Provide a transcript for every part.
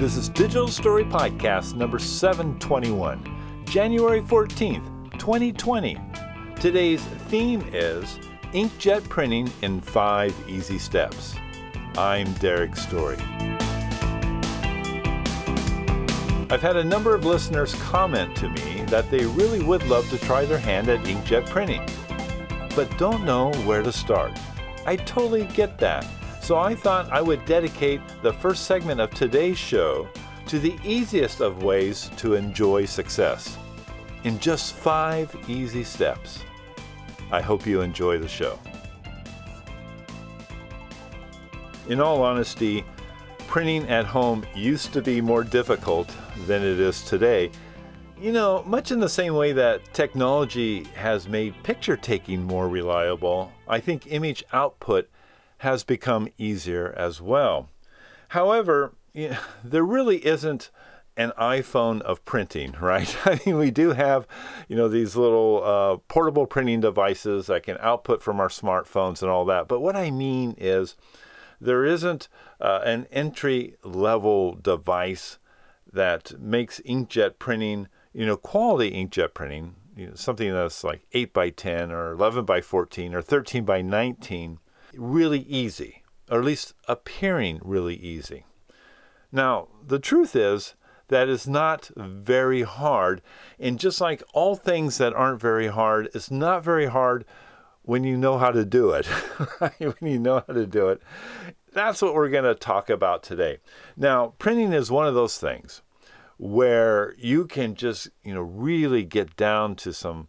This is Digital Story Podcast number 721, January 14th, 2020. Today's theme is inkjet printing in 5 easy steps. I'm Derek Story. I've had a number of listeners comment to me that they really would love to try their hand at inkjet printing, but don't know where to start. I totally get that. So I thought I would dedicate the first segment of today's show to the easiest of ways to enjoy success in just 5 easy steps. I hope you enjoy the show. In all honesty, printing at home used to be more difficult than it is today. You know, much in the same way that technology has made picture taking more reliable, I think image output has become easier as well. However, there really isn't an iPhone of printing, right? I mean, we do have, these little portable printing devices that can output from our smartphones and all that. But what I mean is there isn't an entry-level device that makes inkjet printing, quality inkjet printing, something that's like 8 by 10 or 11 by 14 or 13 by 19, really easy, or at least appearing really easy. Now, the truth is that it's not very hard, and just like all things that aren't very hard, it's not very hard when you know how to do it. Right? When you know how to do it. That's what we're going to talk about today. Now, printing is one of those things where you can just, really get down to some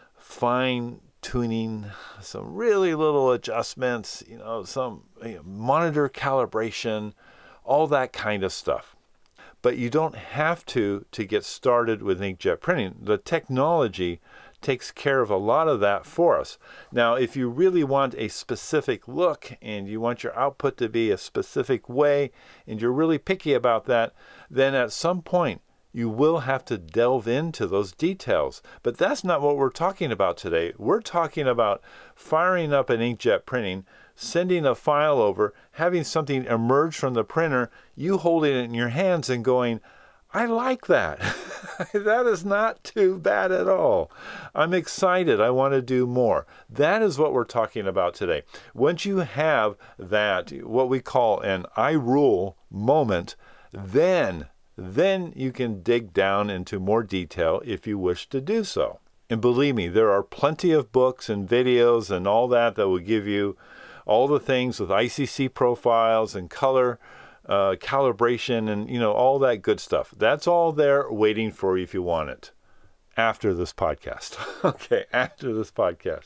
fine tuning, some really little adjustments, some monitor calibration, all that kind of stuff. But you don't have to get started with inkjet printing. The technology takes care of a lot of that for us. Now, if you really want a specific look and you want your output to be a specific way and you're really picky about that, then at some point you will have to delve into those details. But that's not what we're talking about today. We're talking about firing up an inkjet printing, sending a file over, having something emerge from the printer, you holding it in your hands and going, I like that. That is not too bad at all. I'm excited. I want to do more. That is what we're talking about today. Once you have that, what we call an I rule moment, then you can dig down into more detail if you wish to do so. And believe me, there are plenty of books and videos and all that will give you all the things with ICC profiles and color calibration and, all that good stuff. That's all there waiting for you if you want it after this podcast. Okay, after this podcast.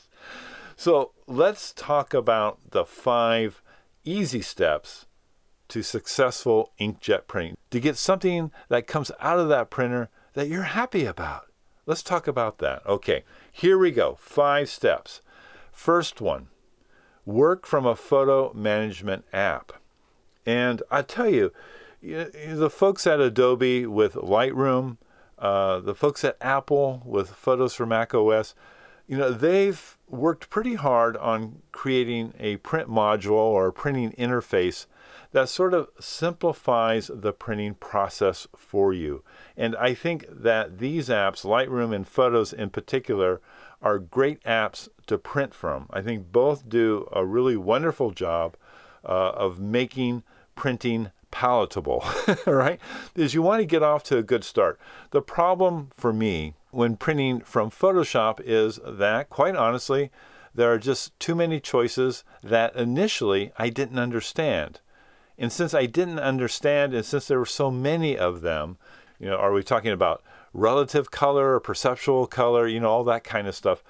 So let's talk about the 5 easy steps to successful inkjet printing, to get something that comes out of that printer that you're happy about. Let's talk about that. Okay, here we go. 5 steps. First one, work from a photo management app. And I tell you, the folks at Adobe with Lightroom, the folks at Apple with Photos for Mac OS, they've worked pretty hard on creating a print module or a printing interface that sort of simplifies the printing process for you. And I think that these apps, Lightroom and Photos in particular, are great apps to print from. I think both do a really wonderful job of making printing palatable, right? Is you want to get off to a good start. The problem for me when printing from Photoshop is that, quite honestly, there are just too many choices that initially I didn't understand. And since I didn't understand, and since there were so many of them, are we talking about relative color or perceptual color, all that kind of stuff,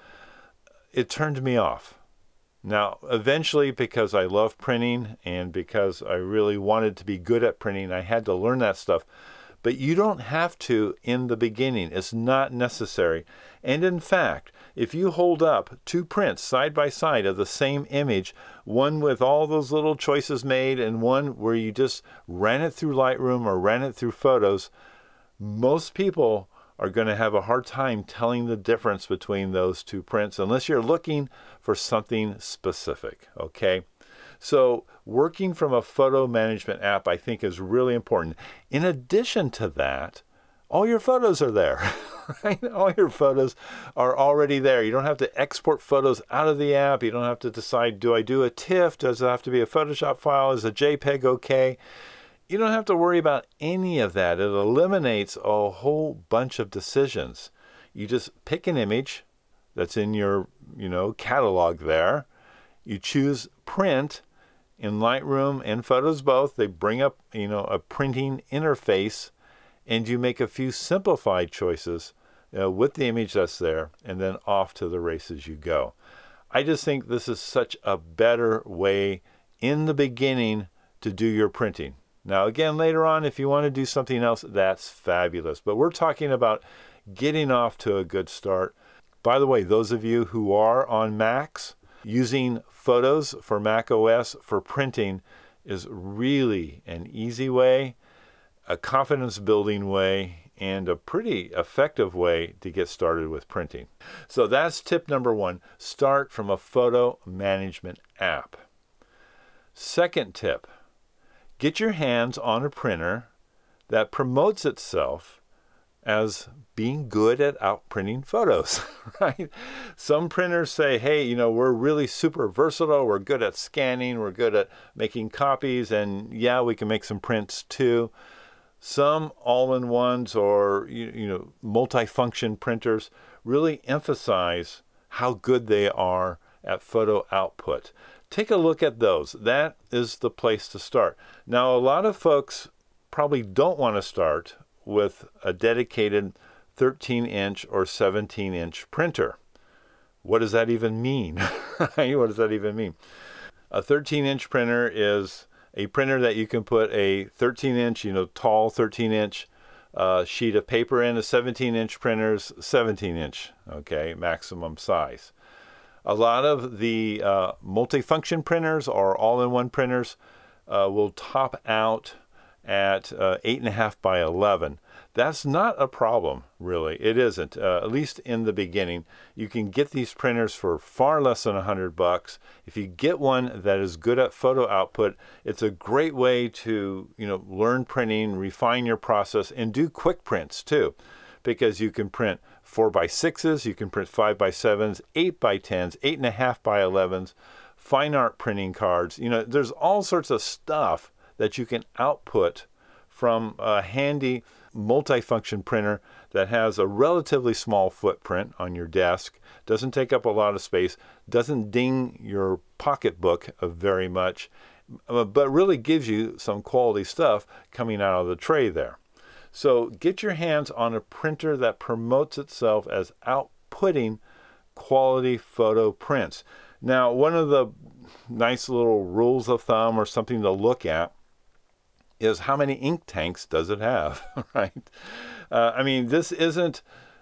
it turned me off. Now, eventually, because I love printing and because I really wanted to be good at printing, I had to learn that stuff. But you don't have to in the beginning. It's not necessary. And in fact, if you hold up 2 prints side by side of the same image, one with all those little choices made and one where you just ran it through Lightroom or ran it through Photos, most people are going to have a hard time telling the difference between those 2 prints unless you're looking for something specific, okay? So working from a photo management app, I think, is really important. In addition to that, all your photos are there, right? All your photos are already there. You don't have to export photos out of the app. You don't have to decide, do I do a TIFF? Does it have to be a Photoshop file? Is a JPEG okay? You don't have to worry about any of that. It eliminates a whole bunch of decisions. You just pick an image that's in your, catalog there. You choose print in Lightroom and Photos both. They bring up, a printing interface, and you make a few simplified choices with the image that's there, and then off to the races you go. I just think this is such a better way in the beginning to do your printing. Now, again, later on, if you want to do something else, that's fabulous. But we're talking about getting off to a good start. By the way, those of you who are on Macs, using Photos for Mac OS for printing is really an easy way, a confidence-building way, and a pretty effective way to get started with printing. So that's tip number 1. Start from a photo management app. Second tip, get your hands on a printer that promotes itself as being good at outprinting photos, right? Some printers say, hey, we're really super versatile. We're good at scanning. We're good at making copies. And yeah, we can make some prints too. Some all-in-ones or, multifunction printers really emphasize how good they are at photo output. Take a look at those. That is the place to start. Now, a lot of folks probably don't want to start with a dedicated 13-inch or 17-inch printer. What does that even mean? What does that even mean? A 13-inch printer is a printer that you can put a 13-inch, tall 13-inch sheet of paper in. A 17-inch printer's 17-inch, okay, maximum size. A lot of the multifunction printers or all-in-one printers will top out at 8.5 by 11. That's not a problem, really. It isn't, at least in the beginning. You can get these printers for far less than $100. If you get one that is good at photo output, it's a great way to, learn printing, refine your process, and do quick prints too, because you can print 4x6s, you can print 5x7s, 8x10s, 8.5 by 11s, fine art printing cards. There's all sorts of stuff that you can output from a handy multifunction printer that has a relatively small footprint on your desk, doesn't take up a lot of space, doesn't ding your pocketbook very much, but really gives you some quality stuff coming out of the tray there. So get your hands on a printer that promotes itself as outputting quality photo prints. Now, one of the nice little rules of thumb or something to look at is how many ink tanks does it have, right? This isn't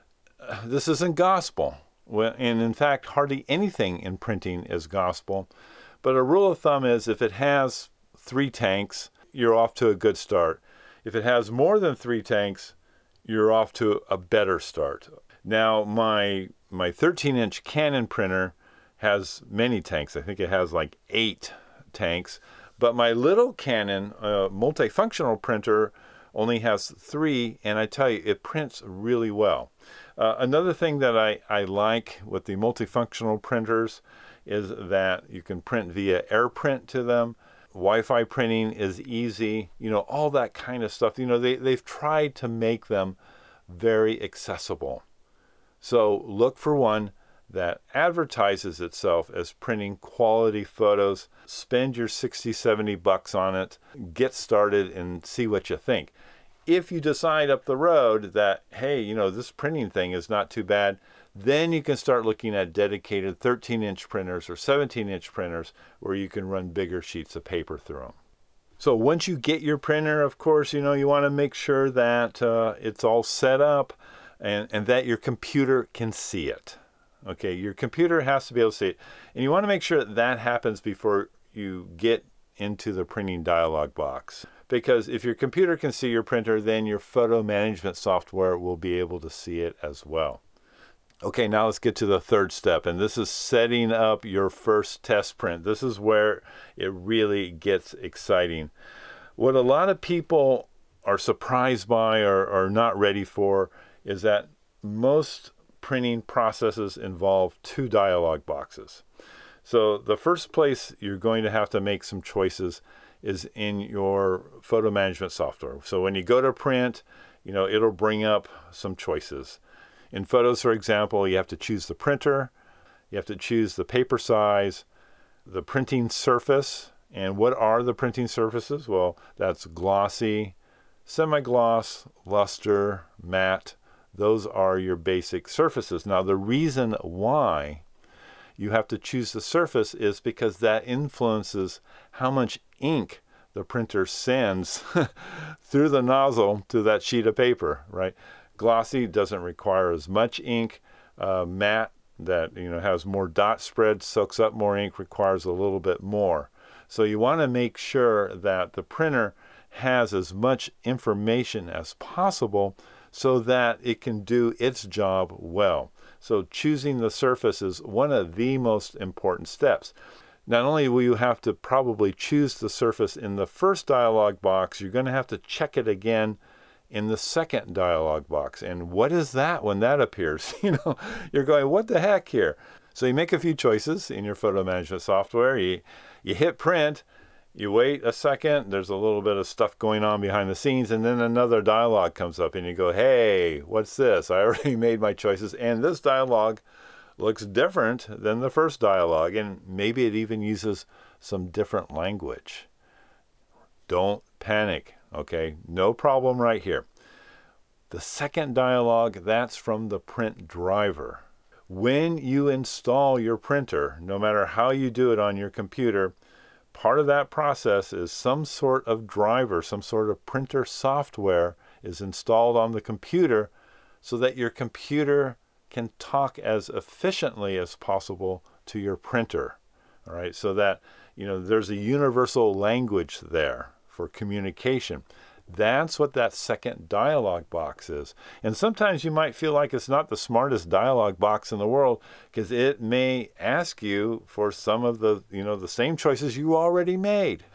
gospel. And in fact, hardly anything in printing is gospel. But a rule of thumb is if it has 3 tanks, you're off to a good start. If it has more than 3 tanks, you're off to a better start. Now, my 13-inch Canon printer has many tanks. I think it has like 8 tanks. But my little Canon multifunctional printer only has 3, and I tell you, it prints really well. Another thing that I like with the multifunctional printers is that you can print via AirPrint to them. Wi-Fi printing is easy, all that kind of stuff. They've tried to make them very accessible. So look for one that advertises itself as printing quality photos. Spend your $60-$70 on it, get started, and see what you think. If you decide up the road that, hey, this printing thing is not too bad, then you can start looking at dedicated 13-inch printers or 17-inch printers where you can run bigger sheets of paper through them. So once you get your printer, of course, you want to make sure that it's all set up and that your computer can see it. Okay, your computer has to be able to see it. And you want to make sure that happens before you get into the printing dialog box. Because if your computer can see your printer, then your photo management software will be able to see it as well. Okay, now let's get to the third step, and this is setting up your first test print. This is where it really gets exciting. What a lot of people are surprised by or are not ready for is that most printing processes involve two dialog boxes. So the first place you're going to have to make some choices is in your photo management software. So when you go to print, it'll bring up some choices. In Photos, for example, you have to choose the printer, you have to choose the paper size, the printing surface. And what are the printing surfaces? Well, that's glossy, semi-gloss, luster, matte. Those are your basic surfaces. Now, the reason why you have to choose the surface is because that influences how much ink the printer sends through the nozzle to that sheet of paper, right? Glossy doesn't require as much ink. Matte, that has more dot spread, soaks up more ink, requires a little bit more. So you want to make sure that the printer has as much information as possible so that it can do its job well. So choosing the surface is one of the most important steps. Not only will you have to probably choose the surface in the first dialog box, you're going to have to check it again in the second dialog box. And what is that when that appears? You're going, what the heck here? So you make a few choices in your photo management software. You hit print, you wait a second, there's a little bit of stuff going on behind the scenes, and then another dialog comes up and you go, hey, what's this? I already made my choices, and this dialog looks different than the first dialog, and maybe it even uses some different language. Don't panic, okay? No problem right here. The second dialog, that's from the print driver. When you install your printer, no matter how you do it on your computer, part of that process is some sort of driver, some sort of printer software is installed on the computer so that your computer can talk as efficiently as possible to your printer. All right, so that there's a universal language there for communication. That's what that second dialog box is. And sometimes you might feel like it's not the smartest dialog box in the world because it may ask you for some of the same choices you already made.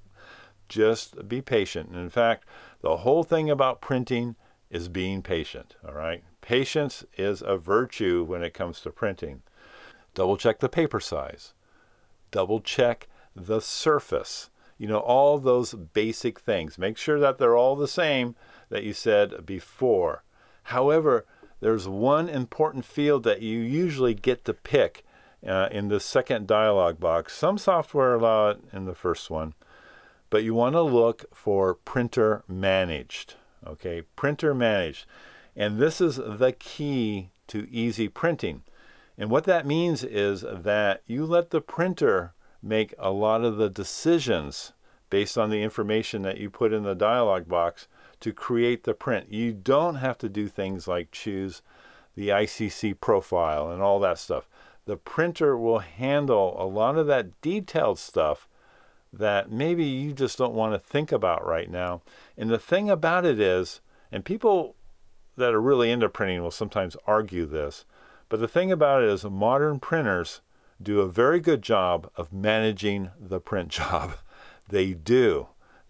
Just be patient. And in fact, the whole thing about printing is being patient, all right? Patience is a virtue when it comes to printing. Double check the paper size. Double check the surface. All those basic things. Make sure that they're all the same that you said before. However, there's one important field that you usually get to pick in the second dialog box. Some software allow it in the first one, but you want to look for printer managed. Okay, printer managed. And this is the key to easy printing. And what that means is that you let the printer make a lot of the decisions based on the information that you put in the dialog box to create the print. You don't have to do things like choose the ICC profile and all that stuff. The printer will handle a lot of that detailed stuff that maybe you just don't want to think about right now. And the thing about it is, and people that are really into printing will sometimes argue this, but the thing about it is modern printers do a very good job of managing the print job. They do.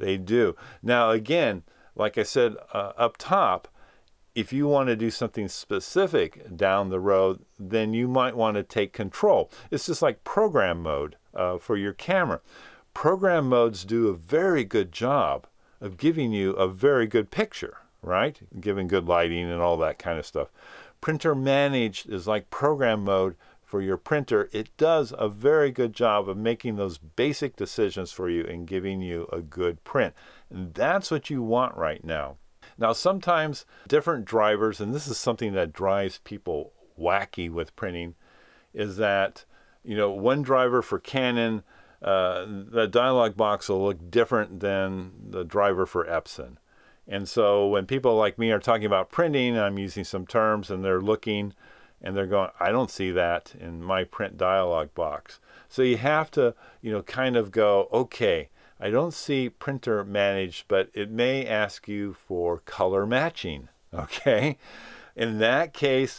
Now, again, like I said up top, if you want to do something specific down the road, then you might want to take control. It's just like program mode for your camera. Program modes do a very good job of giving you a very good picture, right? Giving good lighting and all that kind of stuff. Printer managed is like program mode for your printer. It does a very good job of making those basic decisions for you and giving you a good print. And that's what you want right now. Now, sometimes different drivers, and this is something that drives people wacky with printing, is that, one driver for Canon, the dialog box will look different than the driver for Epson. And so when people like me are talking about printing, I'm using some terms and they're looking and they're going, I don't see that in my print dialog box. So you have to, kind of go, okay, I don't see printer managed, but it may ask you for color matching, okay? In that case,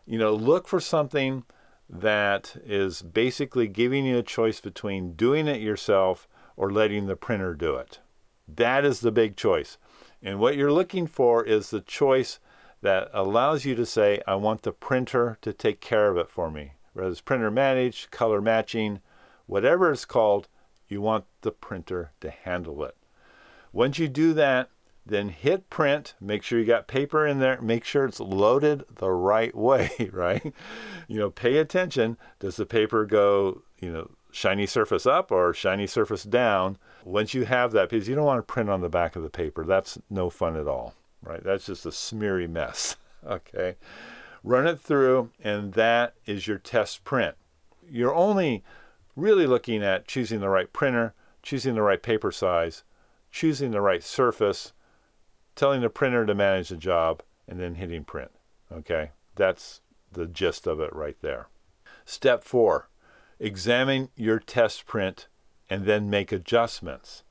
Look for something that is basically giving you a choice between doing it yourself or letting the printer do it. That is the big choice. And what you're looking for is the choice that allows you to say, I want the printer to take care of it for me. Whether it's printer managed, color matching, whatever it's called, you want the printer to handle it. Once you do that, then hit print, make sure you got paper in there, make sure it's loaded the right way, right? Pay attention. Does the paper go, shiny surface up or shiny surface down? Once you have that, because you don't want to print on the back of the paper. That's no fun at all, right? That's just a smeary mess, okay? Run it through, and that is your test print. You're only really looking at choosing the right printer, choosing the right paper size, choosing the right surface, telling the printer to manage the job, and then hitting print, okay? That's the gist of it right there. Step 4, examine your test print and then make adjustments.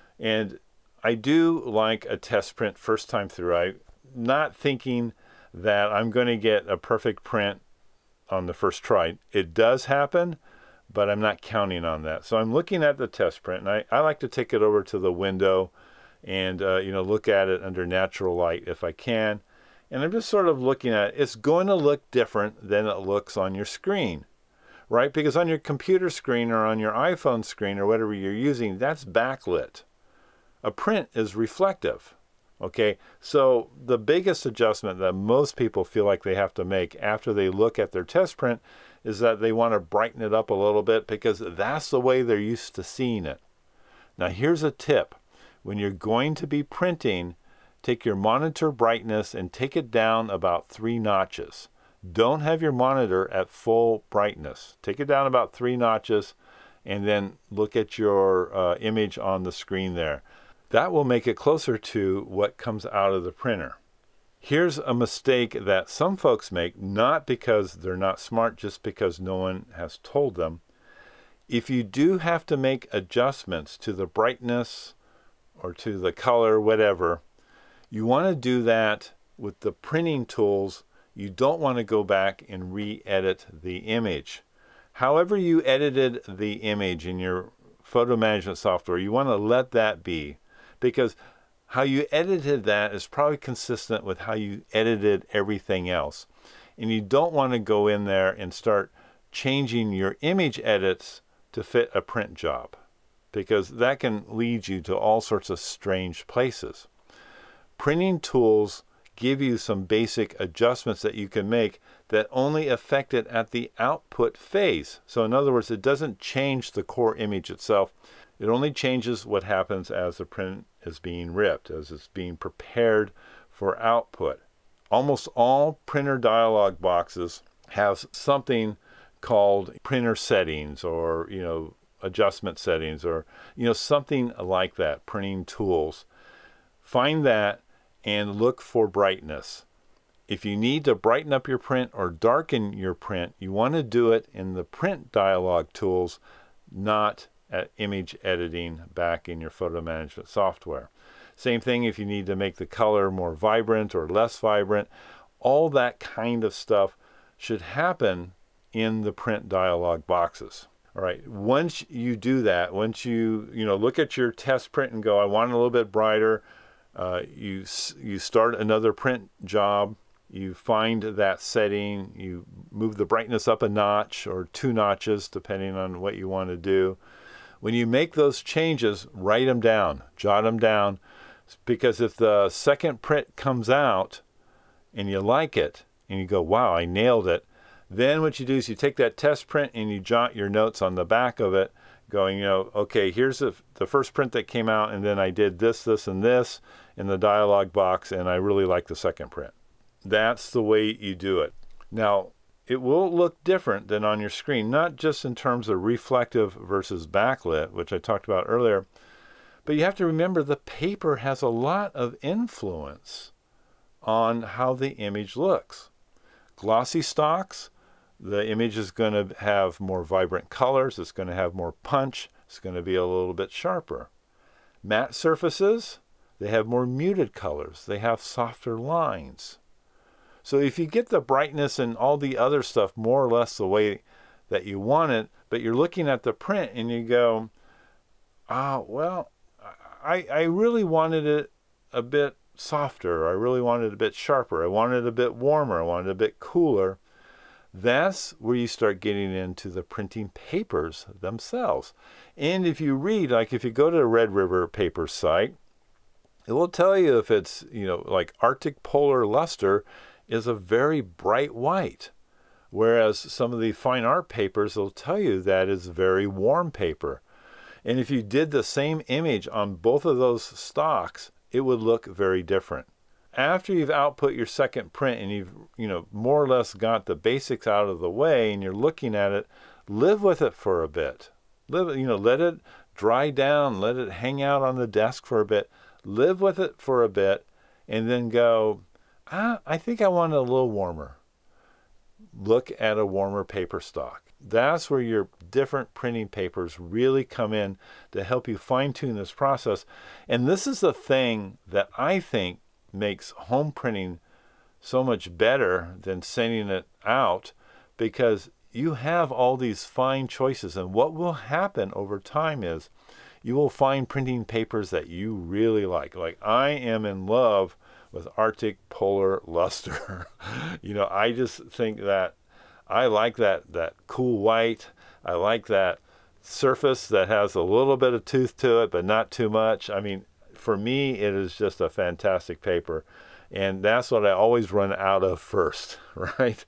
And I do like a test print first time through. I'm not thinking that I'm going to get a perfect print on the first try. It does happen, but I'm not counting on that. So I'm looking at the test print, and I like to take it over to the window and look at it under natural light if I can. And I'm just sort of looking at it. It's going to look different than it looks on your screen, right? Because on your computer screen or on your iPhone screen or whatever you're using, that's backlit. A print is reflective, okay? So the biggest adjustment that most people feel like they have to make after they look at their test print is that they want to brighten it up a little bit because that's the way they're used to seeing it. Now here's a tip. When you're going to be printing, take your monitor brightness and take it down about 3 notches. Don't have your monitor at full brightness. Take it down about 3 notches and then look at your image on the screen there. That will make it closer to what comes out of the printer. Here's a mistake that some folks make, not because they're not smart, just because no one has told them. If you do have to make adjustments to the brightness or to the color, whatever, you want to do that with the printing tools. You don't want to go back and re-edit the image. However you edited the image in your photo management software, you want to let that be, because how you edited that is probably consistent with how you edited everything else. And you don't want to go in there and start changing your image edits to fit a print job, because that can lead you to all sorts of strange places. Printing tools give you some basic adjustments that you can make that only affect it at the output phase. So in other words, it doesn't change the core image itself. It only changes what happens as the print is being ripped, as it's being prepared for output. Almost all printer dialog boxes have something called printer settings or, adjustment settings or, something like that, printing tools. Find that and look for brightness. If you need to brighten up your print or darken your print, you want to do it in the print dialog tools, not at image editing back in your photo management software. Same thing if you need to make the color more vibrant or less vibrant. All that kind of stuff should happen in the print dialog boxes. All right, once you do that, once you look at your test print and go, I want it a little bit brighter, you start another print job, you find that setting, you move the brightness up a notch or 2 notches depending on what you want to do. When you make those changes, write them down, jot them down, because if the second print comes out and you like it and you go, wow, I nailed it, then what you do is you take that test print and you jot your notes on the back of it, going, okay, here's the first print that came out, and then I did this, this, and this in the dialog box, and I really like the second print. That's the way you do it. Now, it will look different than on your screen, not just in terms of reflective versus backlit, which I talked about earlier, but you have to remember the paper has a lot of influence on how the image looks. Glossy stocks, the image is going to have more vibrant colors, it's going to have more punch, it's going to be a little bit sharper. Matte surfaces, they have more muted colors, they have softer lines. So if you get the brightness and all the other stuff more or less the way that you want it, but you're looking at the print and you go, well, I really wanted it a bit softer. I really wanted it a bit sharper. I wanted it a bit warmer. I wanted it a bit cooler. That's where you start getting into the printing papers themselves. And if you read, like if you go to the Red River Paper site, it will tell you if it's, like Arctic Polar Luster is a very bright white. Whereas some of the fine art papers will tell you that it's very warm paper. And if you did the same image on both of those stocks, it would look very different. After you've output your second print and you've, more or less got the basics out of the way and you're looking at it, live with it for a bit. Let it dry down, let it hang out on the desk for a bit, live with it for a bit, and then go, I think I want it a little warmer. Look at a warmer paper stock. That's where your different printing papers really come in to help you fine-tune this process. And this is the thing that I think makes home printing so much better than sending it out, because you have all these fine choices. And what will happen over time is you will find printing papers that you really like. Like I am in love with Arctic Polar Luster. I just think that I like that cool white. I like that surface that has a little bit of tooth to it, but not too much. I mean, for me, it is just a fantastic paper. And that's what I always run out of first, right?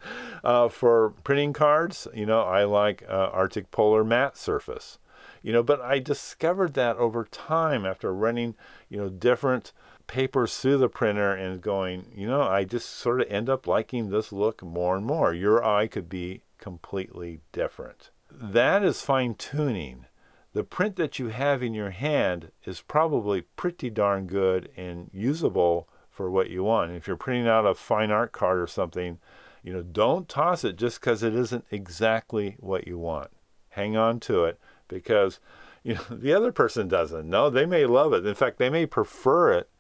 For printing cards, I like Arctic Polar Matte Surface. But I discovered that over time after running, different papers through the printer and going, I just sort of end up liking this look more and more. Your eye could be completely different. That is fine tuning. The print that you have in your hand is probably pretty darn good and usable for what you want. And if you're printing out a fine art card or something, don't toss it just because it isn't exactly what you want. Hang on to it, because the other person doesn't. No, they may love it. In fact, they may prefer it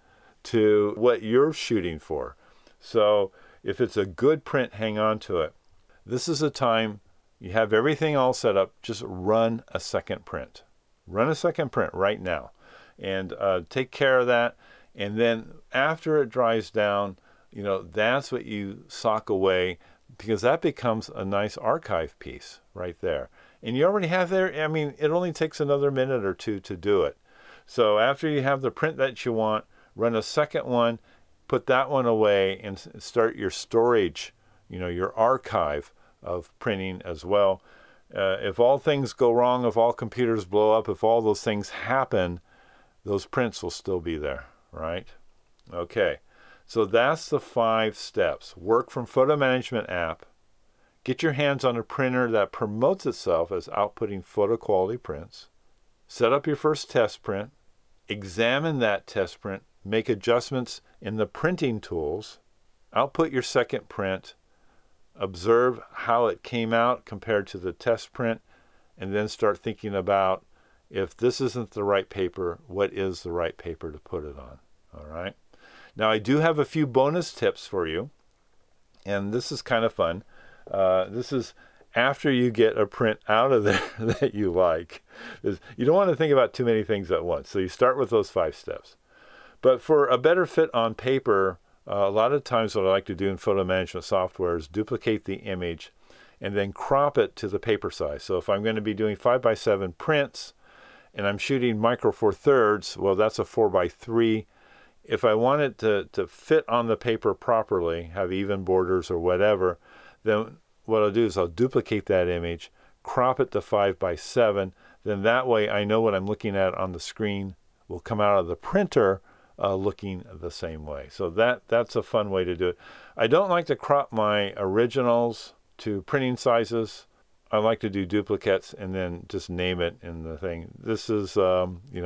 to what you're shooting for. So if it's a good print, hang on to it. This is a time you have everything all set up. Just run a second print. Run a second print right now and take care of that. And then after it dries down, that's what you sock away, because that becomes a nice archive piece right there. And you already have there, it only takes another minute or two to do it. So after you have the print that you want, run a second one, put that one away, and start your storage, your archive of printing as well. If all things go wrong, if all computers blow up, if all those things happen, those prints will still be there, right? Okay, so that's the 5 steps. Work from Photo Management app. Get your hands on a printer that promotes itself as outputting photo quality prints. Set up your first test print. Examine that test print. Make adjustments in the printing tools. Output your second print. Observe how it came out compared to the test print, and then start thinking about, if this isn't the right paper, what is the right paper to put it on? All right. Now, I do have a few bonus tips for you, and this is kind of fun. This is after you get a print out of there that you like. You don't want to think about too many things at once, so you start with those 5 steps. But for a better fit on paper, a lot of times what I like to do in photo management software is duplicate the image and then crop it to the paper size. So if I'm going to be doing 5x7 prints and I'm shooting micro four thirds, well, that's a 4x3. If I want it to fit on the paper properly, have even borders or whatever, then what I'll do is I'll duplicate that image, crop it to 5x7. Then that way I know what I'm looking at on the screen will come out of the printer looking the same way. So that's a fun way to do it. I don't like to crop my originals to printing sizes. I like to do duplicates and then just name it in the thing. This is, for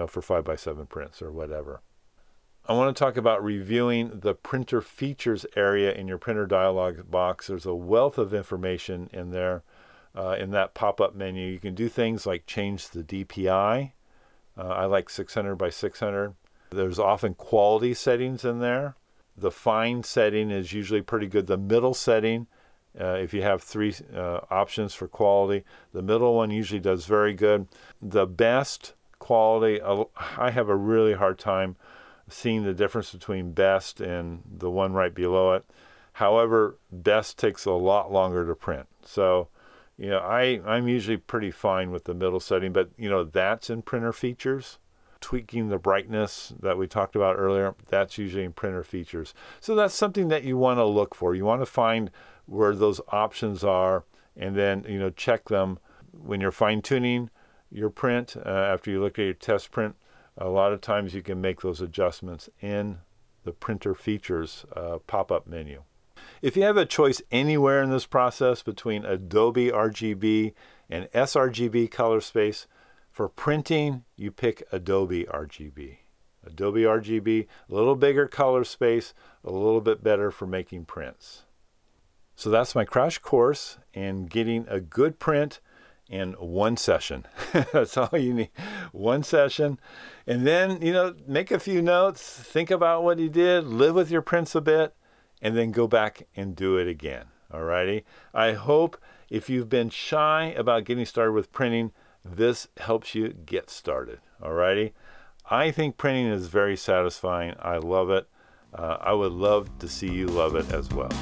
5x7 prints or whatever. I want to talk about reviewing the printer features area in your printer dialog box. There's a wealth of information in there in that pop-up menu. You can do things like change the DPI. I like 600 by 600. There's often quality settings in there. the fine setting is usually pretty good. The middle setting, if you have three options for quality, the middle one usually does very good. The best quality, I have a really hard time seeing the difference between best and the one right below it. However, best takes a lot longer to print. So, I'm usually pretty fine with the middle setting, but, that's in printer features. Tweaking the brightness that we talked about earlier, that's usually in printer features. So that's something that you want to look for. You want to find where those options are, and then, check them when you're fine-tuning your print. After you look at your test print, a lot of times you can make those adjustments in the printer features pop-up menu. If you have a choice anywhere in this process between Adobe RGB and sRGB color space, for printing, you pick Adobe RGB. Adobe RGB, a little bigger color space, a little bit better for making prints. So that's my crash course in getting a good print in one session. That's all you need, one session. And then, make a few notes, think about what you did, live with your prints a bit, and then go back and do it again. Alrighty? I hope if you've been shy about getting started with printing, this helps you get started. Alrighty? I think printing is very satisfying. I love it. I would love to see you love it as well.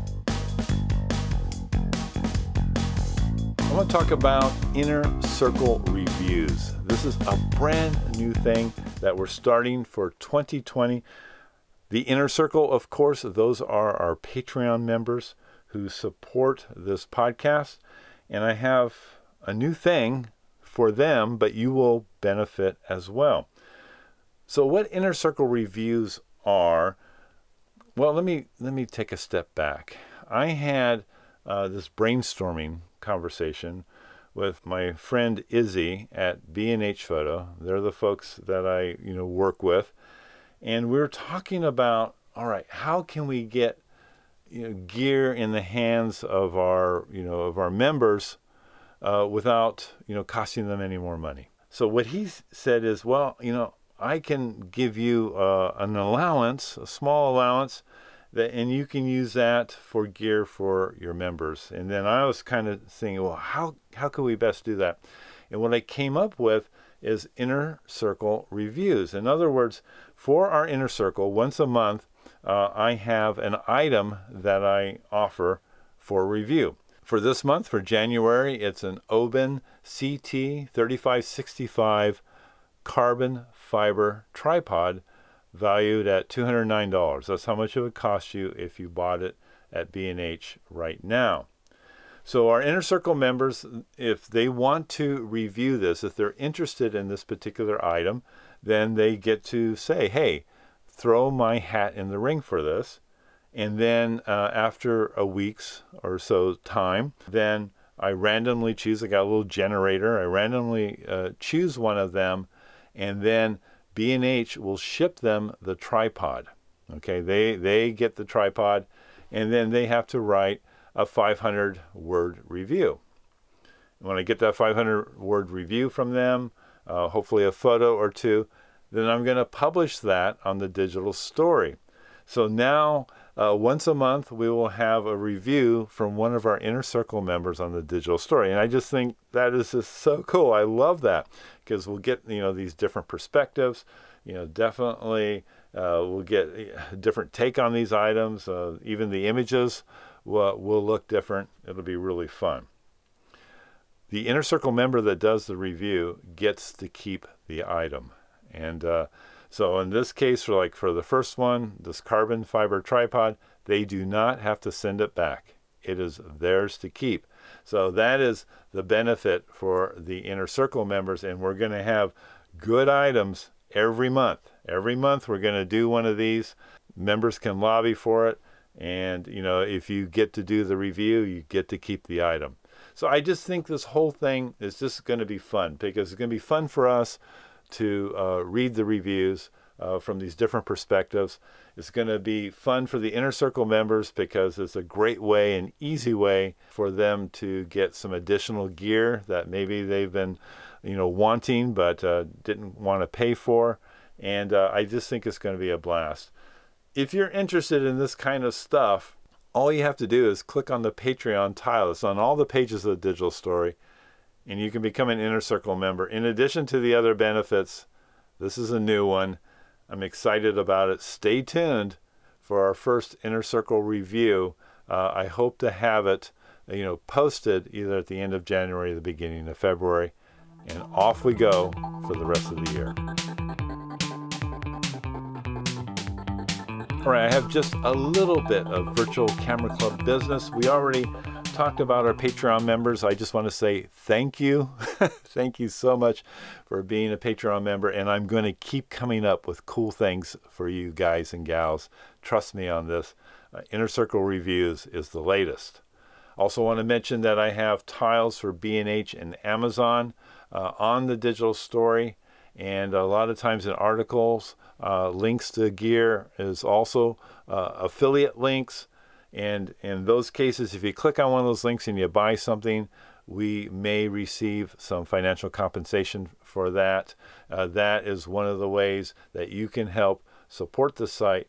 I want to talk about Inner Circle reviews. This is a brand new thing that we're starting for 2020. The Inner Circle, of course, those are our Patreon members who support this podcast. And I have a new thing for them, but you will benefit as well. So what Inner Circle reviews are, well, let me take a step back. I had this brainstorming conversation with my friend Izzy at B&H Photo. They're the folks that I work with, and we were talking about, all right, how can we get gear in the hands of our members without costing them any more money. So what he said is, well, I can give you an allowance, a small allowance, and you can use that for gear for your members. And then I was kind of thinking, well, how can we best do that? And what I came up with is Inner Circle reviews. In other words, for our Inner Circle, once a month, I have an item that I offer for review. For this month, for January, it's an Oben CT3565 carbon fiber tripod valued at $209. That's how much it would cost you if you bought it at B&H right now. So our Inner Circle members, if they want to review this, if they're interested in this particular item, then they get to say, hey, throw my hat in the ring for this. And then after a week's or so time, then I randomly choose, I got a little generator, I randomly choose one of them, and then B&H will ship them the tripod. Okay, they get the tripod, and then they have to write a 500-word review. When I get that 500-word review from them, hopefully a photo or two, then I'm going to publish that on the digital story. So now, once a month, we will have a review from one of our Inner Circle members on the digital story. And I just think that is just so cool. I love that because we'll get, these different perspectives. Definitely we'll get a different take on these items. Even the images will look different. It'll be really fun. The Inner Circle member that does the review gets to keep the item. And so in this case, for the first one, this carbon fiber tripod, they do not have to send it back. It is theirs to keep. So that is the benefit for the Inner Circle members, and we're going to have good items every month. Every month we're going to do one of these. Members can lobby for it, and if you get to do the review, you get to keep the item. So I just think this whole thing is just going to be fun, because it's going to be fun for us to read the reviews from these different perspectives. It's going to be fun for the Inner Circle members because it's a great way, an easy way for them to get some additional gear that maybe they've been wanting but didn't want to pay for. And I just think it's going to be a blast. If you're interested in this kind of stuff, all you have to do is click on the Patreon tile. It's on all the pages of the Digital Story, and you can become an Inner Circle member. In addition to the other benefits, this is a new one. I'm excited about it. Stay tuned for our first Inner Circle review. I hope to have it, posted either at the end of January or the beginning of February. And off we go for the rest of the year. All right, I have just a little bit of Virtual Camera Club business. We already talked about our Patreon members. I just want to say thank you. Thank you so much for being a Patreon member. And I'm going to keep coming up with cool things for you guys and gals. Trust me on this. Inner Circle Reviews is the latest. Also want to mention that I have tiles for B&H and Amazon on the Digital Story. And a lot of times in articles, links to gear is also affiliate links. And in those cases, if you click on one of those links and you buy something, we may receive some financial compensation for that. That is one of the ways that you can help support the site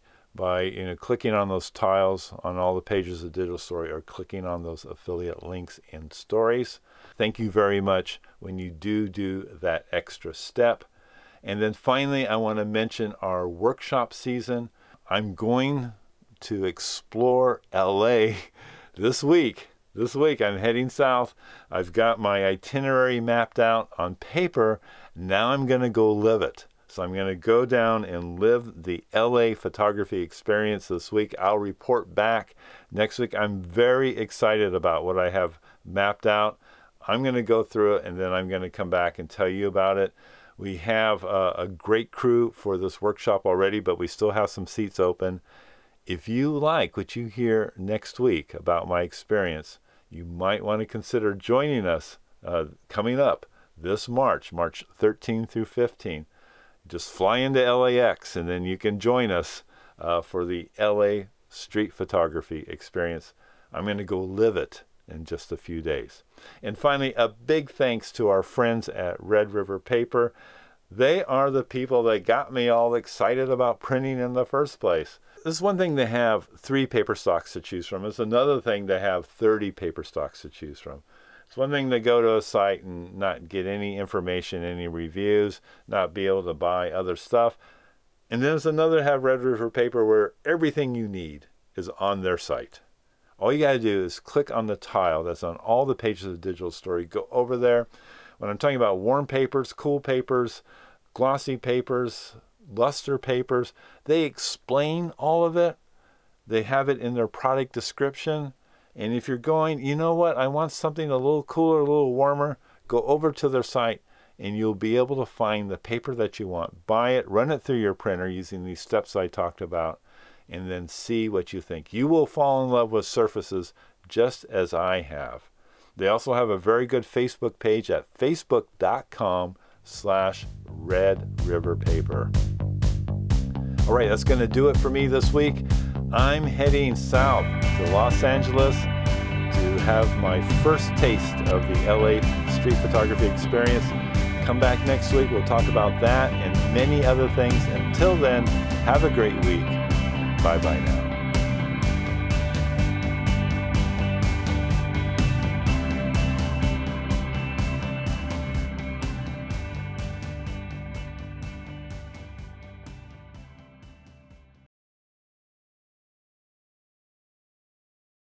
by clicking on those tiles on all the pages of Digital Story or clicking on those affiliate links in stories. Thank you very much when you do that extra step. And then finally, I want to mention our workshop season. I'm going to explore LA this week. This week I'm heading south. I've got my itinerary mapped out on paper. Now I'm going to go live it. So I'm going to go down and live the LA photography experience this week. I'll report back next week. I'm very excited about what I have mapped out. I'm going to go through it and then I'm going to come back and tell you about it. We have a great crew for this workshop already, but we still have some seats open. If you like what you hear next week about my experience, you might want to consider joining us coming up this March 13 through 15. Just fly into LAX and then you can join us for the LA street photography experience. I'm going to go live it in just a few days. And finally, a big thanks to our friends at Red River Paper. They are the people that got me all excited about printing in the first place. It's one thing to have 3 paper stocks to choose from. It's another thing to have 30 paper stocks to choose from. It's one thing to go to a site and not get any information, any reviews, not be able to buy other stuff. And then it's another to have Red River Paper where everything you need is on their site. All you got to do is click on the tile that's on all the pages of the Digital Story. Go over there. When I'm talking about warm papers, cool papers, glossy papers, luster papers, they explain all of it. They have it in their product description. And if you're going, you know what, I want something a little cooler, a little warmer, go over to their site and you'll be able to find the paper that you want. Buy it, run it through your printer using these steps I talked about, and then see what you think. You will fall in love with surfaces just as I have. They also have a very good Facebook page at facebook.com/Red River Paper. All right, that's going to do it for me this week. I'm heading south to Los Angeles to have my first taste of the LA street photography experience. Come back next week. We'll talk about that and many other things. Until then, have a great week. Bye-bye now.